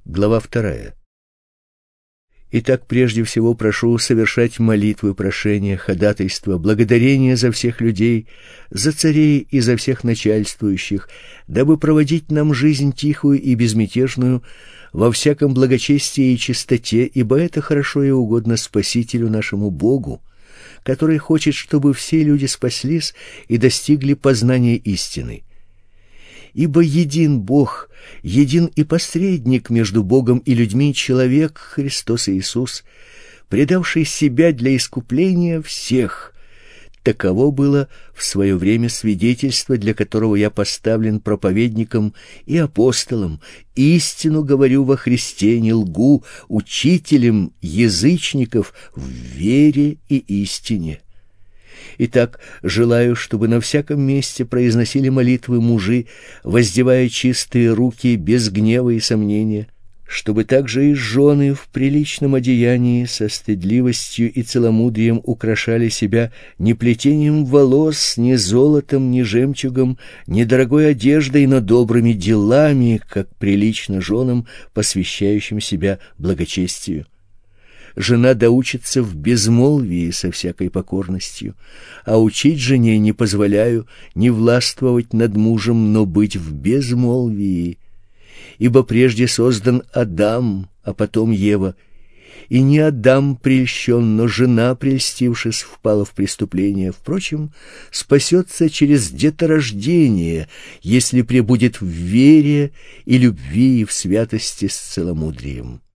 глава 2. Итак, прежде всего прошу совершать молитвы, прошения, ходатайства, благодарения за всех людей, за царей и за всех начальствующих, дабы проводить нам жизнь тихую и безмятежную во всяком благочестии и чистоте, ибо это хорошо и угодно Спасителю нашему Богу, который хочет, чтобы все люди спаслись и достигли познания истины. Ибо един Бог, един и посредник между Богом и людьми человек Христос Иисус, предавший себя для искупления всех. Таково было в свое время свидетельство, для которого я поставлен проповедником и апостолом, истину говорю во Христе, не лгу, учителем язычников в вере и истине. Итак, желаю, чтобы на всяком месте произносили молитвы мужи, воздевая чистые руки без гнева и сомнения, чтобы также и жены в приличном одеянии со стыдливостью и целомудрием украшали себя не плетением волос, ни золотом, ни жемчугом, ни дорогой одеждой, но добрыми делами, как прилично женам, посвящающим себя благочестию. Жена доучится в безмолвии со всякой покорностью, а учить жене не позволяю не властвовать над мужем, но быть в безмолвии. Ибо прежде создан Адам, а потом Ева, и не Адам прельщен, но жена, прельстившись, впала в преступление. Впрочем, спасется через деторождение, если пребудет в вере и любви и в святости с целомудрием.